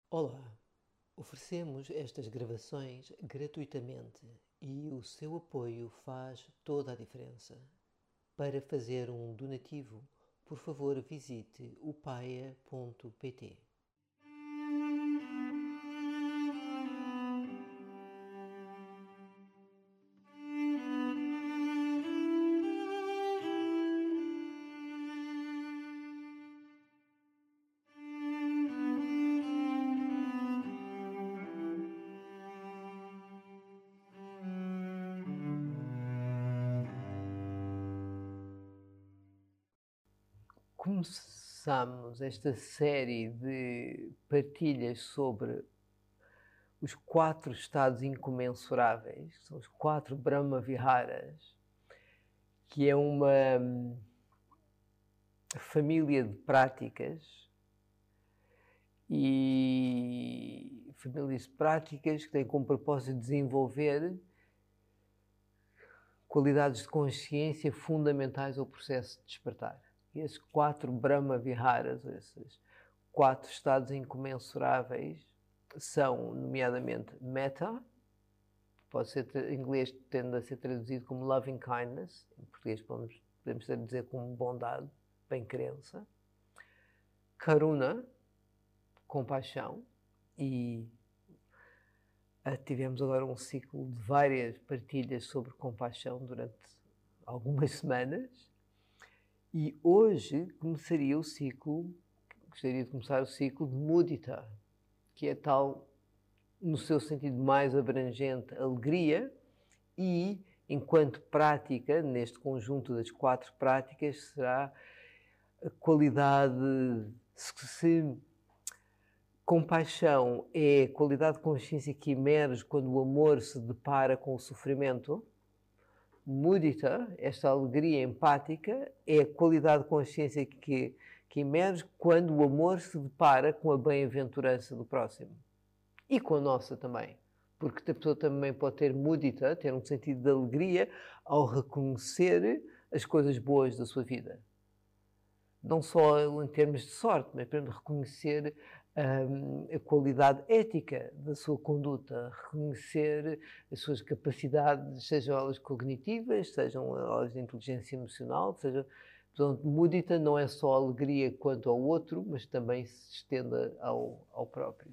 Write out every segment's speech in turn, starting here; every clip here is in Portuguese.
Olá, oferecemos estas gravações gratuitamente e o seu apoio faz toda a diferença. Para fazer um donativo, por favor visite o paia.pt. Começamos esta série de partilhas sobre os 4 estados incomensuráveis, que são os 4 Brahma Viharas, que é uma família de práticas e famílias de práticas que têm como propósito desenvolver qualidades de consciência fundamentais ao processo de despertar. E esses 4 Brahma Viharas, esses 4 estados incomensuráveis, são, nomeadamente, Metta, pode ser, em inglês tende a ser traduzido como Loving Kindness, em português podemos dizer como bondade, bem-querença, Karuna, compaixão, e tivemos agora um ciclo de várias partilhas sobre compaixão durante algumas semanas, e hoje gostaria de começar o ciclo de Mudita, que é tal, no seu sentido mais abrangente, alegria, e enquanto prática, neste conjunto das 4 práticas, será a qualidade, se compaixão é a qualidade de consciência que emerge quando o amor se depara com o sofrimento, Mudita, esta alegria empática, é a qualidade de consciência que emerge quando o amor se depara com a bem-aventurança do próximo. E com a nossa também. Porque a pessoa também pode ter Mudita, ter um sentido de alegria ao reconhecer as coisas boas da sua vida. Não só em termos de sorte, mas para reconhecer a qualidade ética da sua conduta, reconhecer as suas capacidades, sejam elas cognitivas, sejam elas de inteligência emocional, portanto, Mudita não é só alegria quanto ao outro, mas também se estenda ao próprio.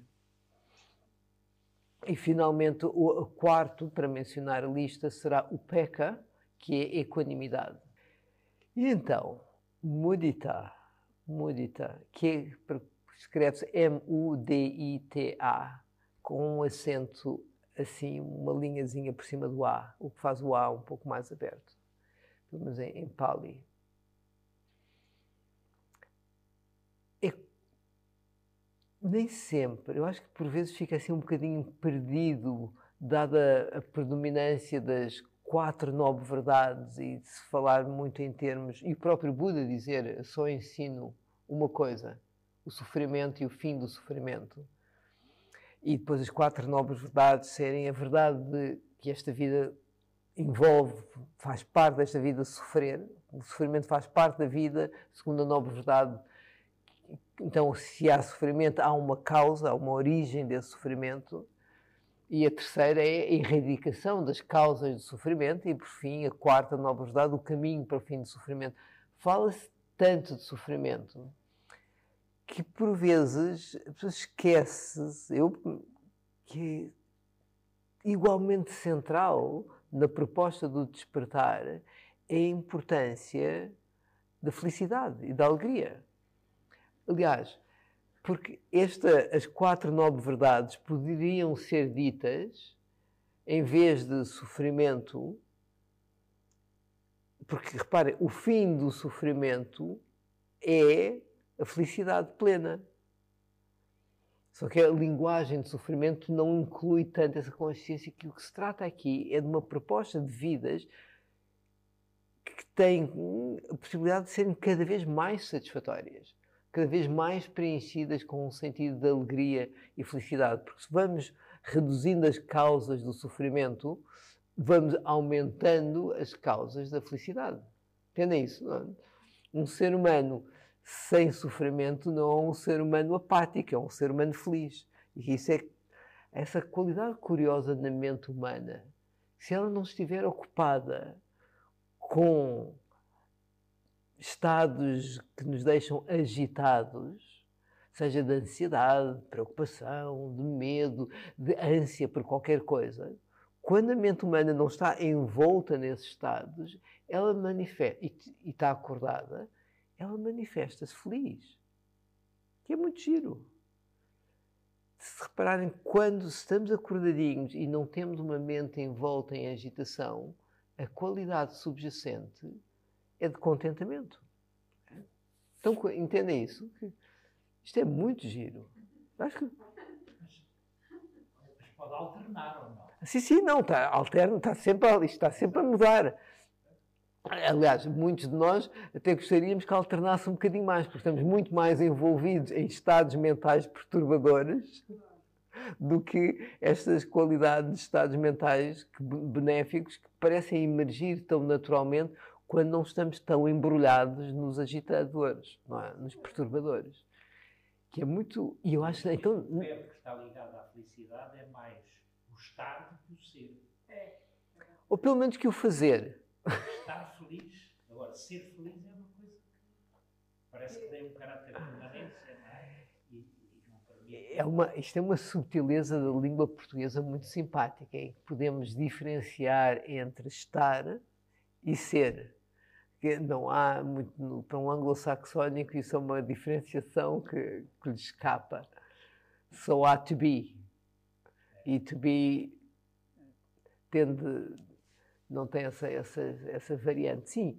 E finalmente o quarto, para mencionar a lista, será o Peka, que é equanimidade. E então, Mudita, que escreve-se M-U-D-I-T-A, com um acento assim, uma linhazinha por cima do A, o que faz o A um pouco mais aberto, pelo menos em Pali. Nem sempre, eu acho que por vezes fica assim um bocadinho perdido, dada a predominância das 4 nobres verdades e de se falar muito em termos, e o próprio Buda dizer, só ensino uma coisa, o sofrimento e o fim do sofrimento. E depois as 4 nobres verdades serem a verdade de que esta vida envolve, faz parte desta vida sofrer, o sofrimento faz parte da vida, segundo a nobre verdade. Então, se há sofrimento, há uma causa, há uma origem desse sofrimento. E a terceira é a erradicação das causas do sofrimento. E, por fim, a quarta nobre verdade, o caminho para o fim do sofrimento. Fala-se tanto de sofrimento que, por vezes, a pessoa esquece, que é igualmente central na proposta do despertar é a importância da felicidade e da alegria. Aliás, porque as 4 nobres verdades poderiam ser ditas em vez de sofrimento, porque, reparem, o fim do sofrimento é a felicidade plena. Só que a linguagem de sofrimento não inclui tanto essa consciência que o que se trata aqui é de uma proposta de vidas que têm a possibilidade de serem cada vez mais satisfatórias, cada vez mais preenchidas com um sentido de alegria e felicidade. Porque se vamos reduzindo as causas do sofrimento, vamos aumentando as causas da felicidade. Entendem isso? Não é? Um ser humano sem sofrimento não é um ser humano apático, é um ser humano feliz. E isso é essa qualidade curiosa na mente humana. Se ela não estiver ocupada com estados que nos deixam agitados, seja de ansiedade, de preocupação, de medo, de ânsia por qualquer coisa, quando a mente humana não está envolta nesses estados, ela manifesta, e está acordada, ela manifesta-se feliz. Que é muito giro. Se repararem, quando estamos acordadinhos e não temos uma mente envolta em agitação, a qualidade subjacente é de contentamento. Então, entendem isso? Isto é muito giro. Acho que... Mas pode alternar ou não? Sim, não, alterna, está sempre a mudar. Aliás, muitos de nós até gostaríamos que alternasse um bocadinho mais, porque estamos muito mais envolvidos em estados mentais perturbadores do que estas qualidades de estados mentais benéficos que parecem emergir tão naturalmente quando não estamos tão embrulhados nos agitadores, não é? Nos perturbadores. Que é muito... E eu acho... Então, o verbo que está ligado à felicidade é mais o estar do que o ser. Ou pelo menos que o fazer. Estar feliz. Agora, ser feliz é uma coisa que parece que tem um caráter de permanência, não é? E não permite... Isto é uma subtileza da língua portuguesa muito simpática, em que podemos diferenciar entre estar e ser. Que não há muito, para um anglo-saxónico, isso é uma diferenciação que lhe escapa. Só há to be. E to be não tem essa variante. Sim,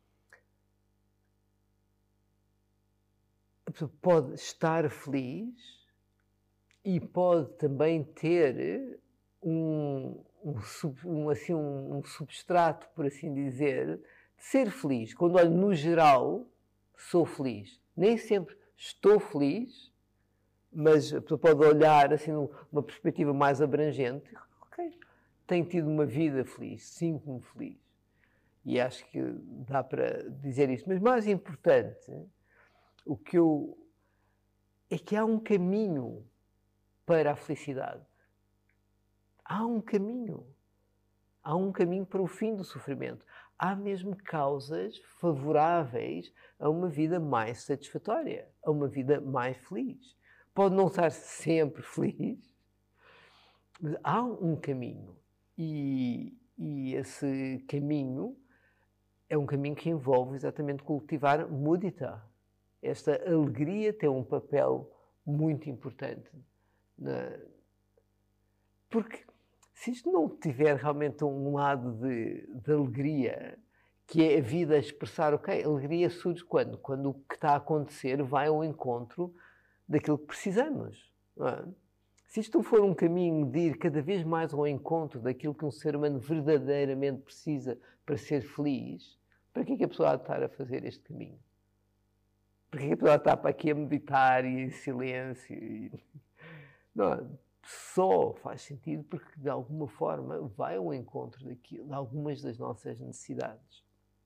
a pessoa pode estar feliz e pode também ter um substrato, por assim dizer, de ser feliz. Quando olho no geral, sou feliz. Nem sempre estou feliz, mas a pessoa pode olhar assim numa perspectiva mais abrangente. Ok, tenho tido uma vida feliz, sinto-me feliz. E acho que dá para dizer isso. Mas mais importante, é que há um caminho para a felicidade. Há um caminho. Há um caminho para o fim do sofrimento. Há mesmo causas favoráveis a uma vida mais satisfatória, a uma vida mais feliz. Pode não estar sempre feliz, mas há um caminho. E esse caminho é um caminho que envolve exatamente cultivar mudita. Esta alegria tem um papel muito importante. Porque se isto não tiver realmente um lado de alegria, que é a vida a expressar, ok, a alegria surge quando? Quando o que está a acontecer vai ao encontro daquilo que precisamos. Não é? Se isto não for um caminho de ir cada vez mais ao encontro daquilo que um ser humano verdadeiramente precisa para ser feliz, para que é que a pessoa há de estar a fazer este caminho? Para que é que a pessoa há de estar para aqui a meditar e em silêncio? Não, só faz sentido porque, de alguma forma, vai ao encontro daquilo, de algumas das nossas necessidades.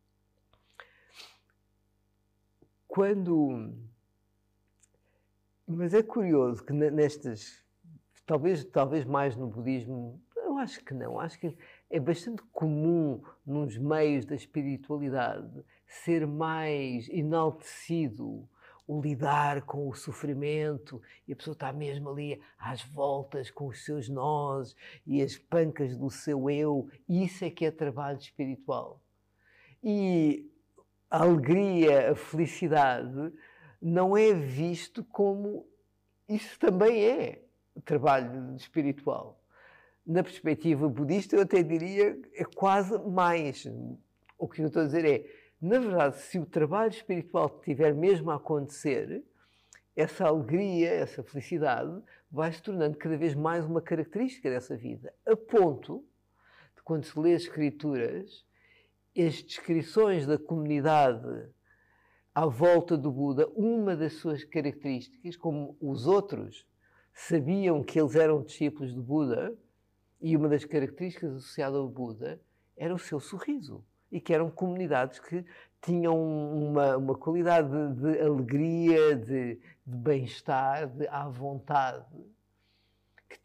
Mas é curioso que nestas, talvez mais no budismo, eu acho que não, acho que é bastante comum nos meios da espiritualidade ser mais enaltecido o lidar com o sofrimento, e a pessoa está mesmo ali às voltas com os seus nós e as pancas do seu eu, e isso é que é trabalho espiritual. E a alegria, a felicidade, não é visto como isso também é trabalho espiritual. Na perspectiva budista, eu até diria, é quase mais. O que eu estou a dizer é, na verdade, se o trabalho espiritual estiver mesmo a acontecer, essa alegria, essa felicidade, vai se tornando cada vez mais uma característica dessa vida, a ponto de, quando se lê as escrituras, as descrições da comunidade à volta do Buda, uma das suas características, como os outros sabiam que eles eram discípulos do Buda, e uma das características associadas ao Buda era o seu sorriso. E que eram comunidades que tinham uma qualidade de alegria, de bem-estar, de à vontade.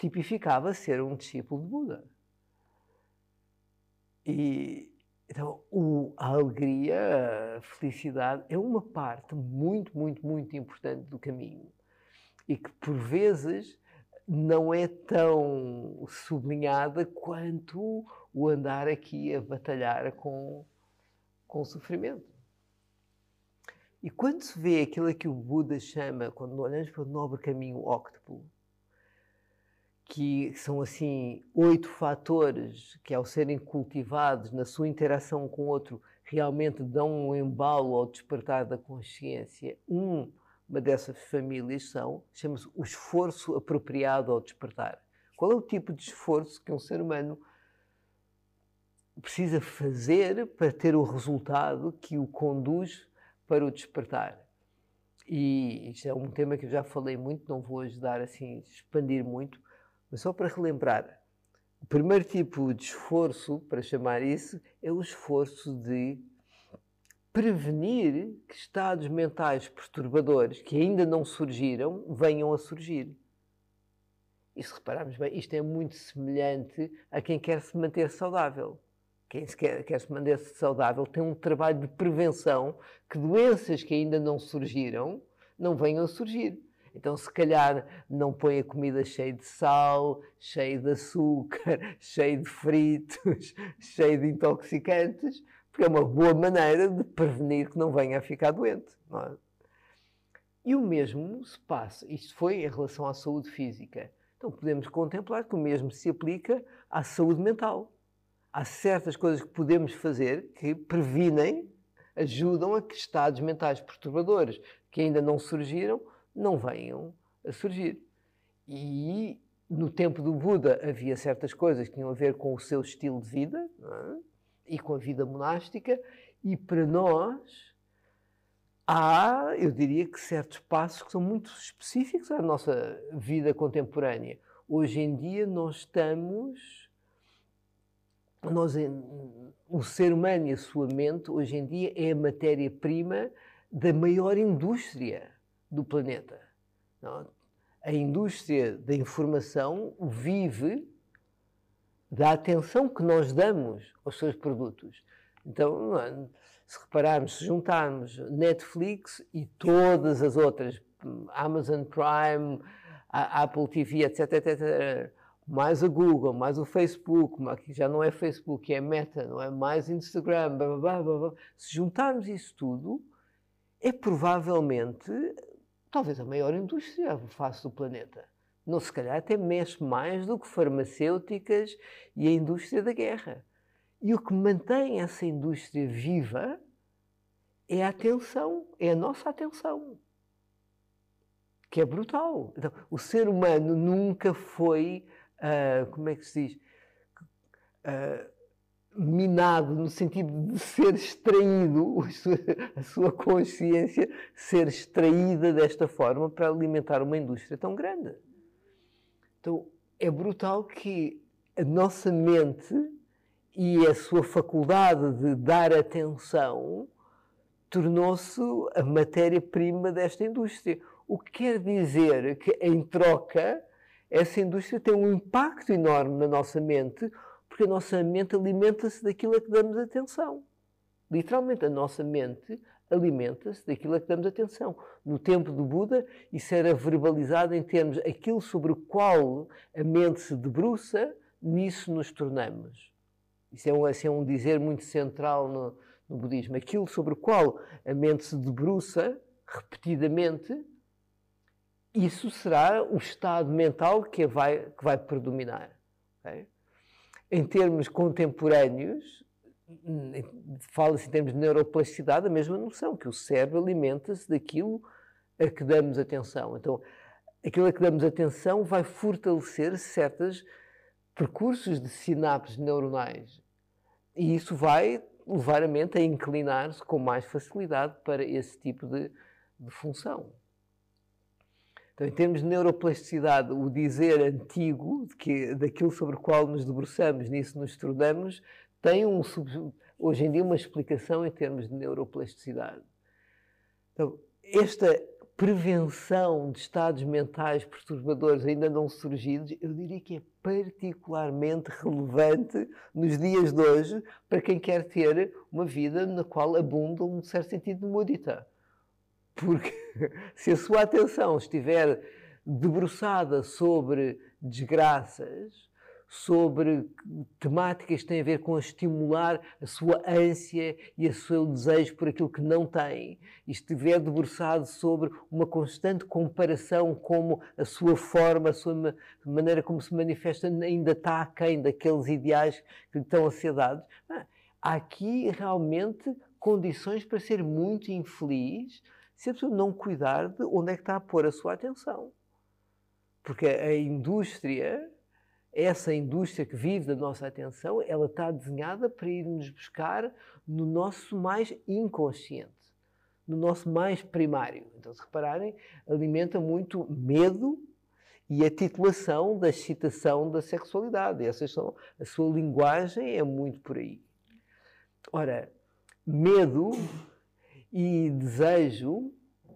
tipificava ser um discípulo de Buda. E então a alegria, a felicidade é uma parte muito, muito, muito importante do caminho e que por vezes não é tão sublinhada quanto o andar aqui a batalhar com o sofrimento. E quando se vê aquilo que o Buda chama, quando olhamos para o nobre caminho óctuplo, que são assim 8 fatores que, ao serem cultivados na sua interação com o outro, realmente dão um embalo ao despertar da consciência. Uma dessas famílias chama-se o esforço apropriado ao despertar. Qual é o tipo de esforço que um ser humano precisa fazer para ter o resultado que o conduz para o despertar? E isto é um tema que eu já falei muito, não vou ajudar assim a expandir muito, mas só para relembrar, o primeiro tipo de esforço, para chamar isso, é o esforço de prevenir que estados mentais perturbadores que ainda não surgiram, venham a surgir. E se repararmos bem, isto é muito semelhante a quem quer se manter saudável. Quem quer se manter saudável tem um trabalho de prevenção que doenças que ainda não surgiram, não venham a surgir. Então, se calhar, não põe a comida cheia de sal, cheia de açúcar, cheia de fritos, cheia de intoxicantes, porque é uma boa maneira de prevenir que não venha a ficar doente. Não é? E o mesmo se passa, isto foi em relação à saúde física. Então, podemos contemplar que o mesmo se aplica à saúde mental. Há certas coisas que podemos fazer que previnem, ajudam a que estados mentais perturbadores que ainda não surgiram, não venham a surgir. E no tempo do Buda havia certas coisas que tinham a ver com o seu estilo de vida, não é? E com a vida monástica, e para nós há, eu diria que certos passos que são muito específicos à nossa vida contemporânea. Hoje em dia o ser humano e a sua mente, hoje em dia, é a matéria-prima da maior indústria do planeta. Não? A indústria da informação vive da atenção que nós damos aos seus produtos. Então, se repararmos, se juntarmos Netflix e todas as outras, Amazon Prime, a Apple TV, etc., etc., mais a Google, mais o Facebook, que já não é Facebook, é Meta, não é? Mais Instagram, blá, blá, blá, blá. Se juntarmos isso tudo, é provavelmente, talvez a maior indústria à face do planeta. Não, se calhar até mexe mais do que farmacêuticas e a indústria da guerra. E o que mantém essa indústria viva é a atenção, é a nossa atenção, que é brutal. Então, o ser humano nunca foi, como é que se diz, minado no sentido de ser extraído, a sua consciência ser extraída desta forma para alimentar uma indústria tão grande. Então, é brutal que a nossa mente e a sua faculdade de dar atenção tornou-se a matéria-prima desta indústria. O que quer dizer que, em troca, essa indústria tem um impacto enorme na nossa mente, porque a nossa mente alimenta-se daquilo a que damos atenção. Literalmente, a nossa mente alimenta-se daquilo a que damos atenção. No tempo do Buda, isso era verbalizado em termos aquilo sobre o qual a mente se debruça, nisso nos tornamos. Isso é um dizer muito central no budismo. Aquilo sobre o qual a mente se debruça repetidamente, isso será o estado mental que vai predominar. Okay? Em termos contemporâneos, fala-se em termos de neuroplasticidade, a mesma noção, que o cérebro alimenta-se daquilo a que damos atenção. Então, aquilo a que damos atenção vai fortalecer certos percursos de sinapses neuronais. E isso vai levar a mente a inclinar-se com mais facilidade para esse tipo de função. Então, em termos de neuroplasticidade, o dizer antigo, daquilo sobre o qual nos debruçamos, nisso nos tornamos, tem hoje em dia uma explicação em termos de neuroplasticidade. Então, esta prevenção de estados mentais perturbadores ainda não surgidos, eu diria que é particularmente relevante nos dias de hoje para quem quer ter uma vida na qual abunda um certo sentido de mudita. Porque se a sua atenção estiver debruçada sobre desgraças, sobre temáticas que têm a ver com estimular a sua ânsia e o seu desejo por aquilo que não tem, e estiver debruçado sobre uma constante comparação como a sua forma, a sua maneira como se manifesta ainda está aquém daqueles ideais que lhe estão a ser dados, há aqui realmente condições para ser muito infeliz se a pessoa não cuidar de onde é que está a pôr a sua atenção. Porque a indústria, essa indústria que vive da nossa atenção, ela está desenhada para ir nos buscar no nosso mais inconsciente, no nosso mais primário. Então, se repararem, alimenta muito medo e a titulação da excitação da sexualidade. Essas são, a sua linguagem é muito por aí. Ora, medo e desejo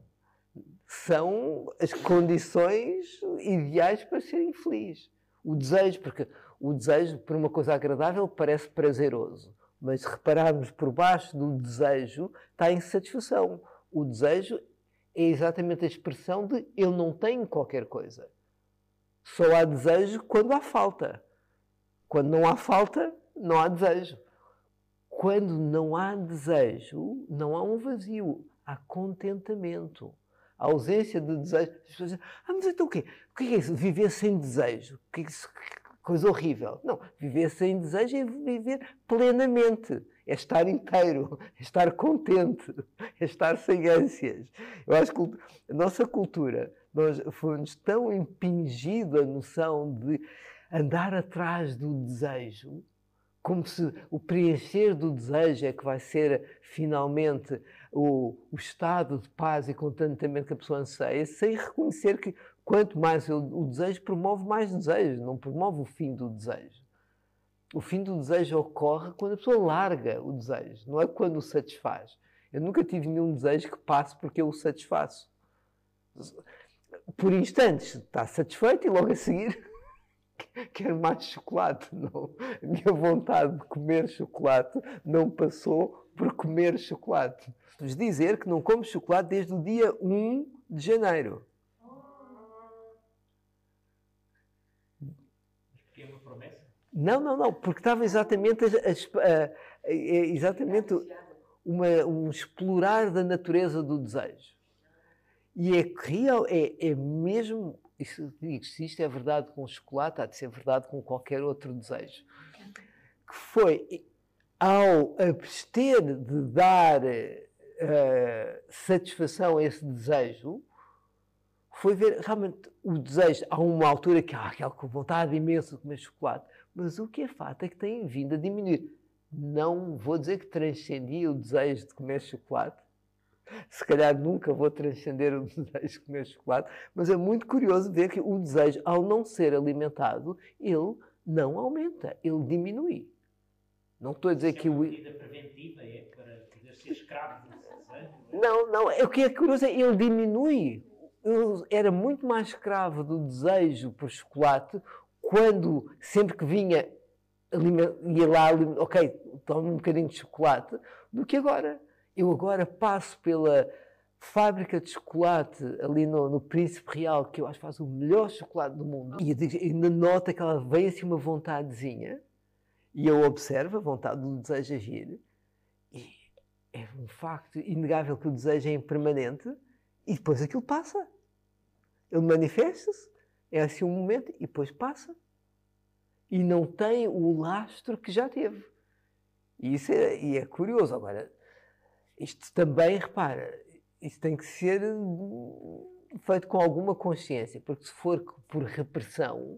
são as condições ideais para ser infeliz. O desejo, porque o desejo, por uma coisa agradável, parece prazeroso. Mas se repararmos por baixo do desejo, está a insatisfação. O desejo é exatamente a expressão de eu não tenho qualquer coisa. Só há desejo quando há falta. Quando não há falta, não há desejo. Quando não há desejo, não há um vazio. Há contentamento. A ausência de desejo. As pessoas dizem, mas então o quê? O que é isso? Viver sem desejo? Que coisa horrível. Não, viver sem desejo é viver plenamente. É estar inteiro, é estar contente, é estar sem ânsias. Eu acho que a nossa cultura foi-nos tão impingido a noção de andar atrás do desejo, como se o preencher do desejo é que vai ser finalmente o estado de paz e contentamento que a pessoa anseia, sem reconhecer que quanto mais o desejo promove mais desejo, não promove o fim do desejo. O fim do desejo ocorre quando a pessoa larga o desejo, não é quando o satisfaz. Eu nunca tive nenhum desejo que passe porque eu o satisfaço. Por instantes está satisfeito e logo a seguir quero mais chocolate. Não. A minha vontade de comer chocolate não passou por comer chocolate. Vos dizer que não como chocolate desde o dia 1 de janeiro. É uma promessa? Não, porque estava exatamente um explorar da natureza do desejo. E é real, é mesmo, se isto é verdade com o chocolate, há de ser verdade com qualquer outro desejo. Que foi, ao abster de dar satisfação a esse desejo, foi ver realmente o desejo. Há uma altura que há aquela vontade imensa de comer chocolate, mas o que é fato é que tem vindo a diminuir. Não vou dizer que transcendi o desejo de comer chocolate, se calhar nunca vou transcender o desejo de comer chocolate, mas é muito curioso ver que o desejo, ao não ser alimentado, ele não aumenta, ele diminui. Não estou a dizer que uma medida preventiva é para poder ser escravo desse desejo? Não. O que é curioso é que ele diminui. Eu era muito mais escravo do desejo por chocolate quando, sempre que vinha, ia lá, ok, toma um bocadinho de chocolate, do que agora. Eu agora passo pela fábrica de chocolate ali no Príncipe Real, que eu acho que faz o melhor chocolate do mundo, e ainda nota que ela vem assim uma vontadezinha, e eu observo a vontade do desejo agir, e é um facto inegável que o desejo é impermanente, e depois aquilo passa. Ele manifesta-se, é assim um momento, e depois passa. E não tem o lastro que já teve. E é curioso. Agora, isto também, repara, isso tem que ser feito com alguma consciência, porque se for por repressão,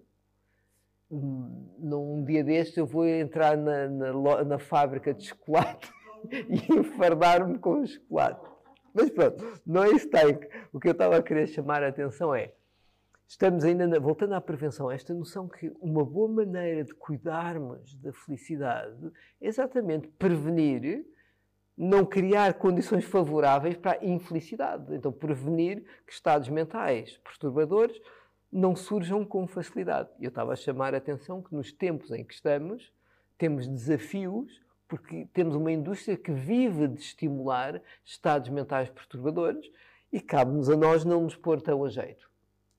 num dia destes eu vou entrar na fábrica de chocolate e enfardar-me com o chocolate. Mas pronto, não é isso que tem. O que eu estava a querer chamar a atenção é, estamos ainda, voltando à prevenção, esta noção que uma boa maneira de cuidarmos da felicidade é exatamente prevenir não criar condições favoráveis para a infelicidade. Então, prevenir que estados mentais perturbadores não surjam com facilidade. Eu estava a chamar a atenção que nos tempos em que estamos, temos desafios, porque temos uma indústria que vive de estimular estados mentais perturbadores e cabe-nos a nós não nos pôr tão a jeito.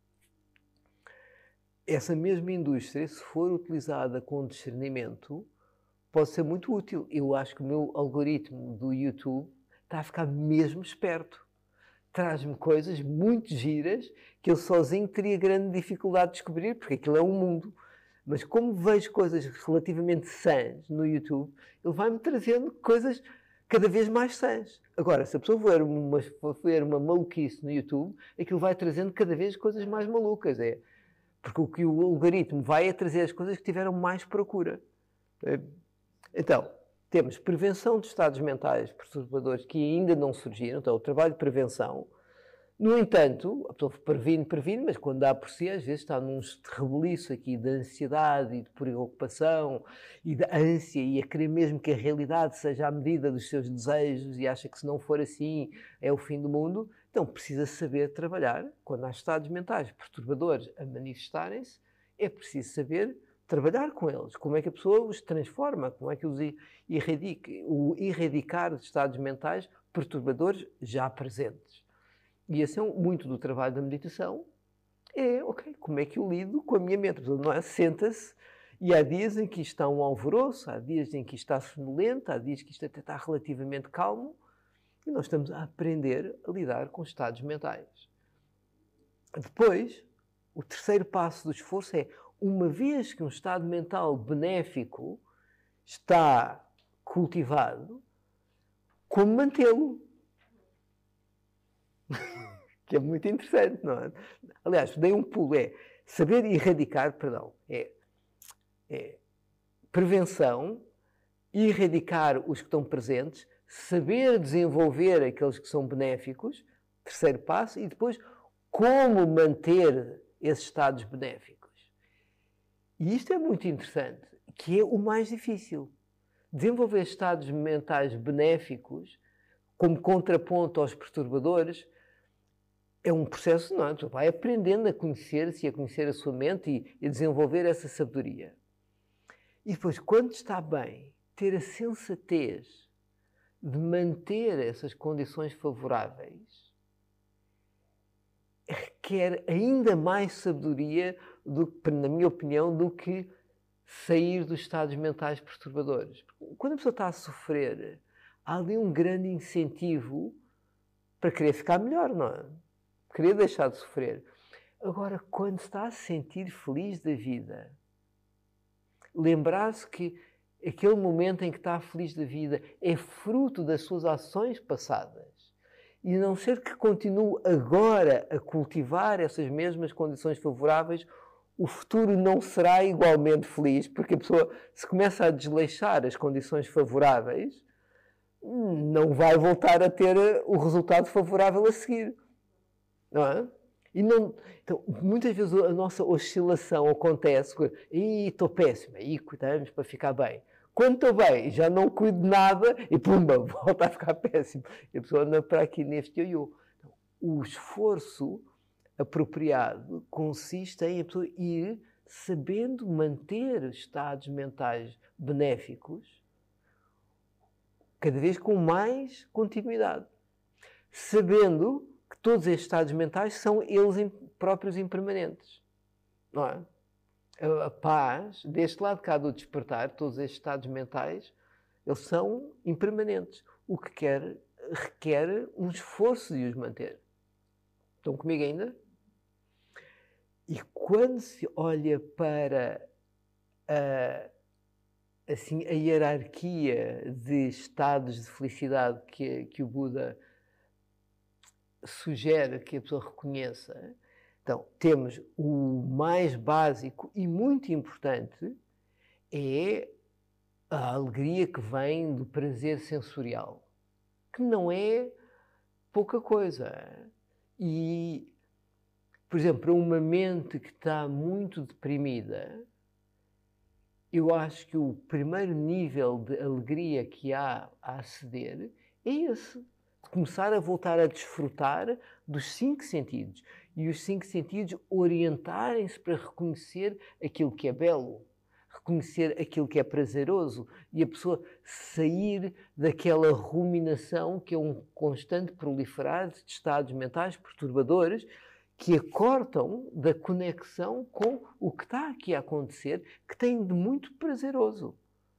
Essa mesma indústria, se for utilizada com discernimento, pode ser muito útil. Eu acho que o meu algoritmo do YouTube está a ficar mesmo esperto. Traz-me coisas muito giras que eu sozinho teria grande dificuldade de descobrir, porque aquilo é um mundo. Mas como vejo coisas relativamente sãs no YouTube, ele vai-me trazendo coisas cada vez mais sãs. Agora, se a pessoa for ver uma maluquice no YouTube, aquilo vai trazendo cada vez coisas mais malucas. Porque o que o algoritmo vai é trazer as coisas que tiveram mais procura. Então, temos prevenção de estados mentais perturbadores que ainda não surgiram, então o trabalho de prevenção. No entanto, a pessoa previne, mas quando dá por si, às vezes está num rebuliço aqui de ansiedade e de preocupação e de ânsia e a querer mesmo que a realidade seja à medida dos seus desejos e acha que se não for assim é o fim do mundo. Então precisa saber trabalhar. Quando há estados mentais perturbadores a manifestarem-se, é preciso saber trabalhar com eles. Como é que a pessoa os transforma? Como é que os erradica? O erradicar de estados mentais perturbadores já presentes. E esse é muito do trabalho da meditação. Como é que eu lido com a minha mente? Não é? Senta-se e há dias em que isto está um alvoroço, há dias em que isto está sonolento, há dias que isto até está relativamente calmo e nós estamos a aprender a lidar com estados mentais. Depois, o terceiro passo do esforço é, uma vez que um estado mental benéfico está cultivado, como mantê-lo? Que é muito interessante, não é? Aliás, dei um pulo, saber erradicar, prevenção, erradicar os que estão presentes, saber desenvolver aqueles que são benéficos, terceiro passo, e depois como manter esses estados benéficos. E isto é muito interessante, que é o mais difícil. Desenvolver estados mentais benéficos, como contraponto aos perturbadores, é um processo, não é? Tu vai aprendendo a conhecer-se e a conhecer a sua mente e a desenvolver essa sabedoria. E depois, quando está bem, ter a sensatez de manter essas condições favoráveis requer ainda mais sabedoria, na minha opinião, do que sair dos estados mentais perturbadores. Quando a pessoa está a sofrer, há ali um grande incentivo para querer ficar melhor, não é? Querer deixar de sofrer. Agora, quando se está a sentir feliz da vida, lembrar-se que aquele momento em que está feliz da vida é fruto das suas ações passadas e não ser que continue agora a cultivar essas mesmas condições favoráveis, o futuro não será igualmente feliz, porque a pessoa, se começa a desleixar as condições favoráveis, não vai voltar a ter o resultado favorável a seguir. Não é? Então, muitas vezes a nossa oscilação acontece, estou péssima, e cuidamos para ficar bem. Quando estou bem, já não cuido de nada e pumba, volta a ficar péssimo. E a pessoa anda para aqui neste ioiô. Então, o esforço apropriado consiste em a pessoa ir sabendo manter estados mentais benéficos, cada vez com mais continuidade. Sabendo que todos estes estados mentais são eles próprios impermanentes. Não é? A paz, deste lado cá do despertar, todos estes estados mentais, eles são impermanentes. O que requer um esforço de os manter. Estão comigo ainda? E quando se olha para a hierarquia de estados de felicidade que o Buda sugere que a pessoa reconheça, então temos o mais básico e muito importante é a alegria que vem do prazer sensorial, que não é pouca coisa. E, por exemplo, para uma mente que está muito deprimida, eu acho que o primeiro nível de alegria que há a aceder é esse. De começar a voltar a desfrutar dos 5 sentidos. E os 5 sentidos orientarem-se para reconhecer aquilo que é belo, reconhecer aquilo que é prazeroso e a pessoa sair daquela ruminação que é um constante proliferar de estados mentais perturbadores que a cortam da conexão com o que está aqui a acontecer, que tem de muito prazeroso.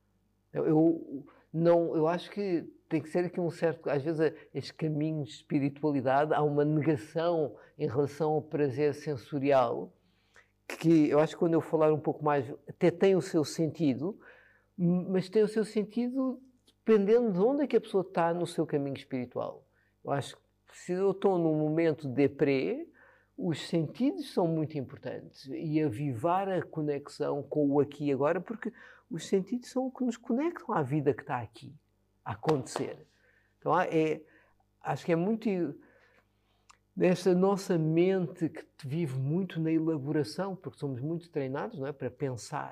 Eu acho que tem que ser aqui um certo... Às vezes, estes caminhos de espiritualidade, há uma negação em relação ao prazer sensorial, que eu acho que quando eu falar um pouco mais, até tem o seu sentido, mas tem o seu sentido dependendo de onde é que a pessoa está no seu caminho espiritual. Eu acho que se eu estou num momento de deprê, os sentidos são muito importantes e avivar a conexão com o aqui e agora, porque os sentidos são o que nos conectam à vida que está aqui a acontecer. Então, acho que é muito... Nesta nossa mente que vive muito na elaboração, porque somos muito treinados, não é, para pensar,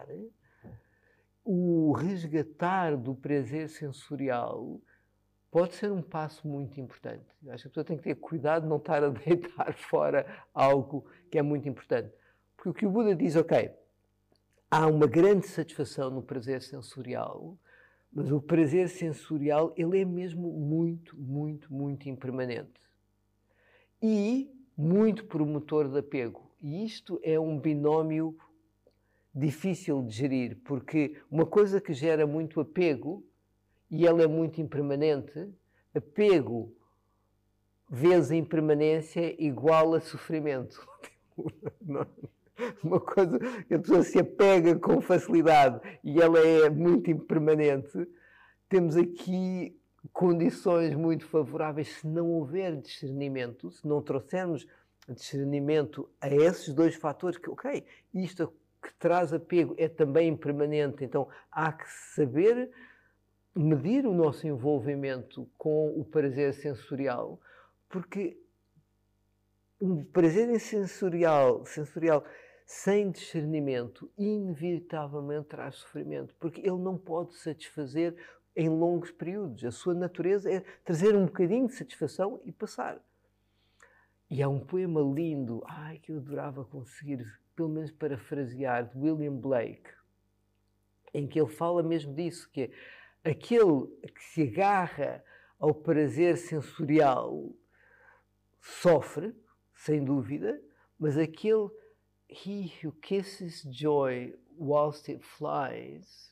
o resgatar do prazer sensorial pode ser um passo muito importante. Eu acho que a pessoa tem que ter cuidado de não estar a deitar fora algo que é muito importante. Porque o que o Buda diz, ok, há uma grande satisfação no prazer sensorial, mas o prazer sensorial, ele é mesmo muito, muito, muito impermanente. E muito promotor de apego. E isto é um binómio difícil de gerir, porque uma coisa que gera muito apego, e ela é muito impermanente, apego vezes impermanência igual a sofrimento. Uma coisa que a pessoa se apega com facilidade e ela é muito impermanente, temos aqui condições muito favoráveis se não houver discernimento, se não trouxermos discernimento a esses 2 fatores que, ok, isto que traz apego é também impermanente, então há que saber medir o nosso envolvimento com o prazer sensorial, porque um prazer sensorial sem discernimento inevitavelmente traz sofrimento, porque ele não pode satisfazer em longos períodos. A sua natureza é trazer um bocadinho de satisfação e passar. E há um poema lindo, que eu adorava conseguir, pelo menos parafrasear, de William Blake, em que ele fala mesmo disso, que é aquele que se agarra ao prazer sensorial sofre, sem dúvida, mas aquele he who kisses joy whilst it flies,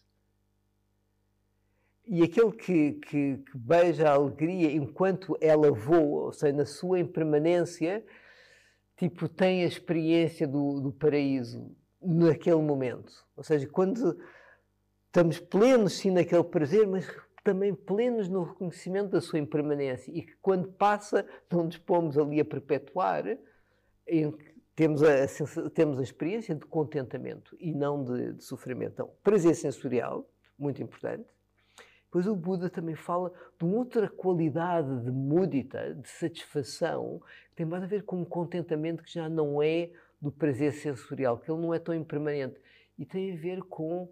e aquele que beija a alegria enquanto ela voa, ou seja, na sua impermanência, tipo, tem a experiência do paraíso naquele momento. Ou seja, quando estamos plenos, sim, naquele prazer, mas também plenos no reconhecimento da sua impermanência e que quando passa não dispomos ali a perpetuar, temos a experiência de contentamento e não de sofrimento. Então, prazer sensorial, muito importante. Depois o Buda também fala de uma outra qualidade de mudita, de satisfação, que tem mais a ver com um contentamento que já não é do prazer sensorial, que ele não é tão impermanente. E tem a ver com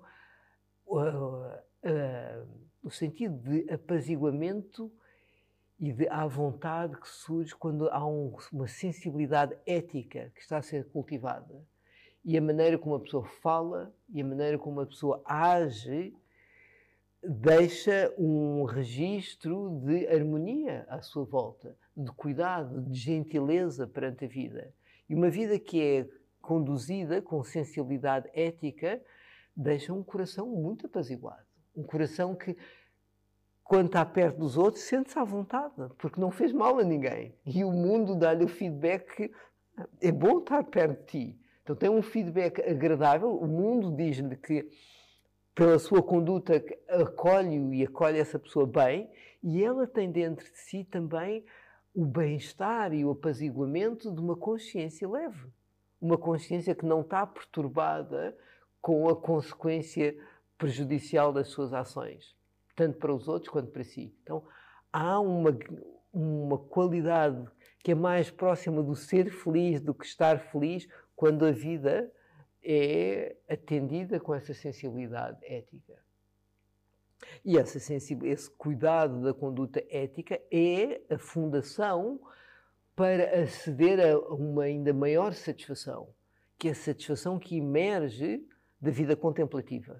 o sentido de apaziguamento e de à vontade que surge quando há uma sensibilidade ética que está a ser cultivada. E a maneira como a pessoa fala e a maneira como a pessoa age deixa um registro de harmonia à sua volta, de cuidado, de gentileza perante a vida. E uma vida que é conduzida com sensibilidade ética deixa um coração muito apaziguado. Um coração que, quando está perto dos outros, sente-se à vontade, porque não fez mal a ninguém. E o mundo dá-lhe o feedback que é bom estar perto de ti. Então tem um feedback agradável, o mundo diz-lhe que pela sua conduta acolhe-o e acolhe essa pessoa bem, e ela tem dentro de si também o bem-estar e o apaziguamento de uma consciência leve. Uma consciência que não está perturbada com a consequência prejudicial das suas ações, tanto para os outros quanto para si. Então, há uma qualidade que é mais próxima do ser feliz do que estar feliz quando a vida é atendida com essa sensibilidade ética. E esse cuidado da conduta ética é a fundação para aceder a uma ainda maior satisfação, que é a satisfação que emerge da vida contemplativa.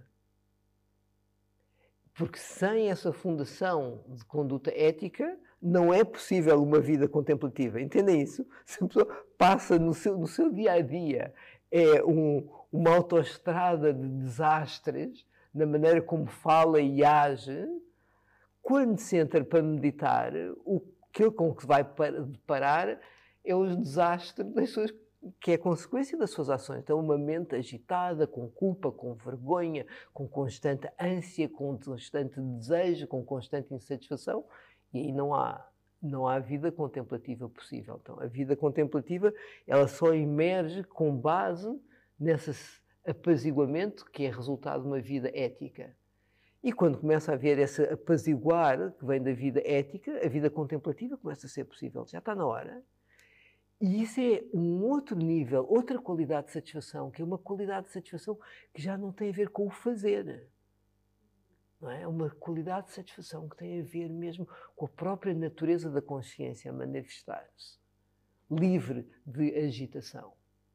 Porque sem essa fundação de conduta ética, não é possível uma vida contemplativa. Entendem isso? Se a pessoa passa no seu dia a dia, é uma autoestrada de desastres, na maneira como fala e age, quando se entra para meditar, aquilo com que se vai deparar é os desastres das suas, que é consequência das suas ações. Então, uma mente agitada, com culpa, com vergonha, com constante ânsia, com constante desejo, com constante insatisfação, e aí não há vida contemplativa possível. Então, a vida contemplativa, ela só emerge com base nesse apaziguamento que é resultado de uma vida ética. E quando começa a haver esse apaziguar que vem da vida ética, a vida contemplativa começa a ser possível. Já está na hora. E isso é um outro nível, outra qualidade de satisfação, que é uma qualidade de satisfação que já não tem a ver com o fazer. Não é? É uma qualidade de satisfação que tem a ver mesmo com a própria natureza da consciência a manifestar-se, livre de agitação.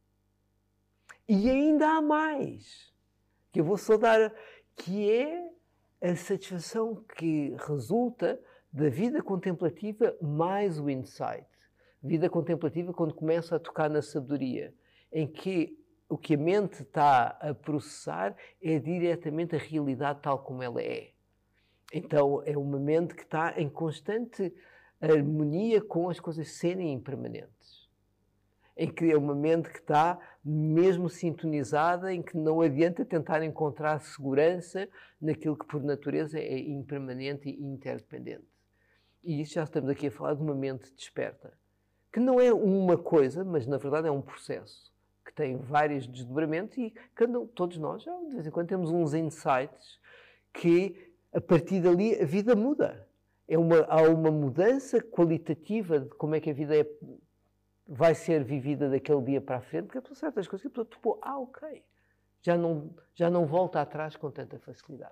E ainda há mais, que eu vou só dar, que é a satisfação que resulta da vida contemplativa mais o insight. Vida contemplativa quando começa a tocar na sabedoria, em que o que a mente está a processar é diretamente a realidade tal como ela é. Então é uma mente que está em constante harmonia com as coisas serem impermanentes. Em que é uma mente que está mesmo sintonizada, em que não adianta tentar encontrar segurança naquilo que por natureza é impermanente e interdependente. E isso já estamos aqui a falar de uma mente desperta, que não é uma coisa, mas na verdade é um processo, que tem vários desdobramentos e todos nós, já, de vez em quando, temos uns insights que, a partir dali, a vida muda. Há uma mudança qualitativa de como é que a vida vai ser vivida daquele dia para a frente, porque há certas coisas que a pessoa topou, ok, já não volta atrás com tanta facilidade.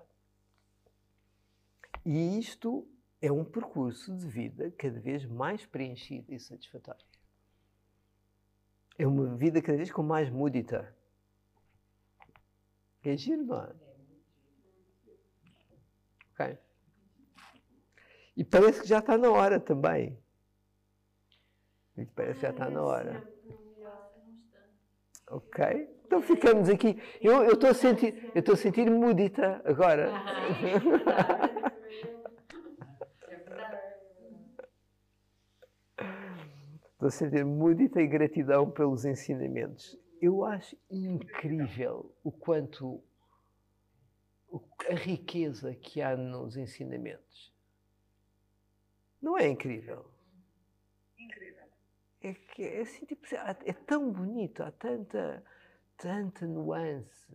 E isto é um percurso de vida cada vez mais preenchido e satisfatório. É uma vida cada vez com mais mudita. É giro, não é? Ok. E parece que já está na hora também. E parece que já está na hora. Ok? Então ficamos aqui. Eu estou a sentir mudita agora. Estou a sentir mudita e gratidão pelos ensinamentos. Eu acho incrível o quanto a riqueza que há nos ensinamentos. Não é incrível? Incrível. É que é assim, tipo, é tão bonito, há tanta nuance.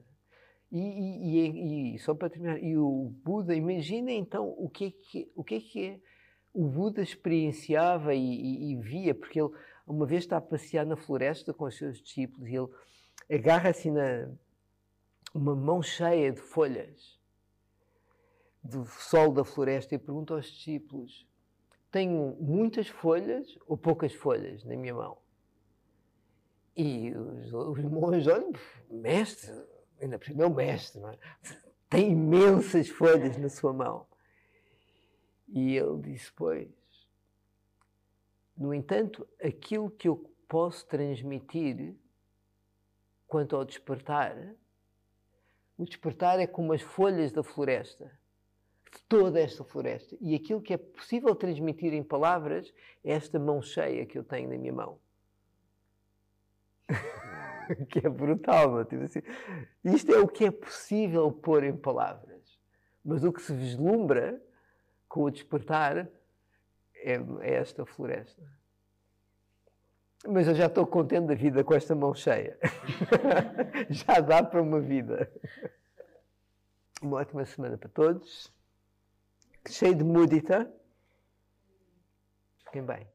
E só para terminar, e o Buda, imagina então o que é o Buda experienciava e via, porque ele uma vez está a passear na floresta com os seus discípulos e ele agarra-se uma mão cheia de folhas do sol da floresta e pergunta aos discípulos: tenho muitas folhas ou poucas folhas na minha mão? E os monges olham, mestre, ainda primeiro mestre, não é? Tem imensas folhas na sua mão. E ele disse, pois, no entanto, aquilo que eu posso transmitir quanto ao despertar, o despertar é como as folhas da floresta, de toda esta floresta. E aquilo que é possível transmitir em palavras é esta mão cheia que eu tenho na minha mão. Que é brutal, não é? Tipo assim, isto é o que é possível pôr em palavras. Mas o que se vislumbra com o despertar é esta floresta. Mas eu já estou contente da vida com esta mão cheia. Já dá para uma vida. Uma ótima semana para todos. Cheio de mudita. Fiquem bem.